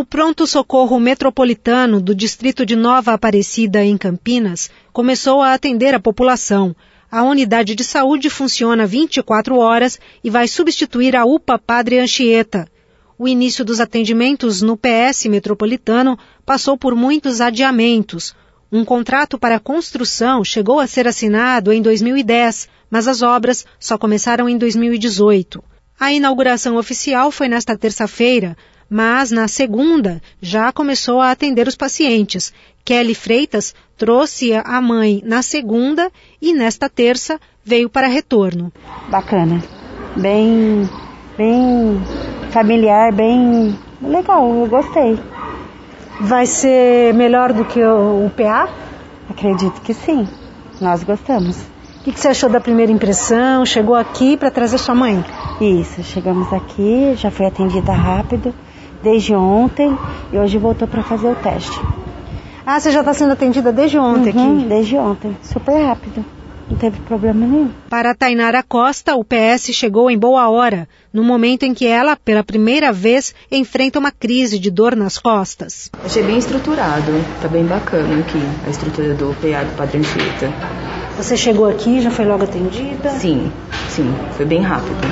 pronto-socorro metropolitano do distrito de Nova Aparecida, em Campinas, começou a atender a população. A unidade de saúde funciona 24 horas e vai substituir a UPA Padre Anchieta. O início dos atendimentos no PS metropolitano passou por muitos adiamentos. Um contrato para construção chegou a ser assinado em 2010, mas as obras só começaram em 2018. A inauguração oficial foi nesta terça-feira, mas na segunda já começou a atender os pacientes. Kelly Freitas trouxe a mãe na segunda e nesta terça veio para retorno. Bacana, bem familiar, bem legal, eu gostei. Vai ser melhor do que o PA? Acredito que sim, nós gostamos. O que você achou da primeira impressão? Chegou aqui para trazer sua mãe? Isso, chegamos aqui, já foi atendida rápido, desde ontem, e hoje voltou para fazer o teste. Ah, você já está sendo atendida desde ontem aqui? Desde ontem, super rápido, não teve problema nenhum. Para a Tainara Costa, o PS chegou em boa hora, no momento em que ela, pela primeira vez, enfrenta uma crise de dor nas costas. Achei bem estruturado, tá bem bacana aqui, a estrutura do PA do Padre Anchieta. Você chegou aqui, já foi logo atendida? Sim, foi bem rápido.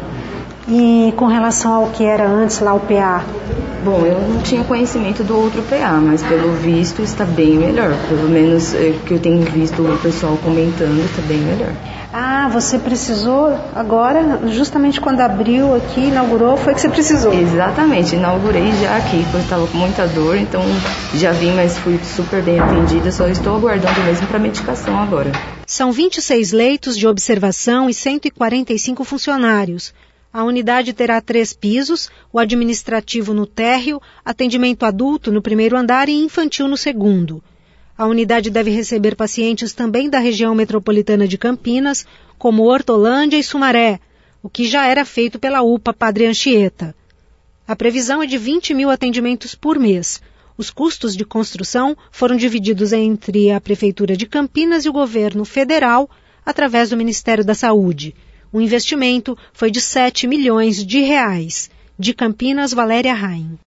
E com relação ao que era antes lá o PA? Bom, eu não tinha conhecimento do outro PA, mas pelo visto está bem melhor. Pelo menos que eu tenho visto o pessoal comentando, está bem melhor. Ah, você precisou agora, justamente quando abriu aqui, inaugurou, foi que você precisou? Exatamente, inaugurei já aqui, porque eu estava com muita dor, então já vim, mas fui super bem atendida, só estou aguardando mesmo para medicação agora. São 26 leitos de observação e 145 funcionários. A unidade terá 3 pisos, o administrativo no térreo, atendimento adulto no primeiro andar e infantil no segundo. A unidade deve receber pacientes também da região metropolitana de Campinas, como Hortolândia e Sumaré, o que já era feito pela UPA Padre Anchieta. A previsão é de 20 mil atendimentos por mês. Os custos de construção foram divididos entre a Prefeitura de Campinas e o governo federal, através do Ministério da Saúde. O investimento foi de R$ 7 milhões. De Campinas, Valéria Raim.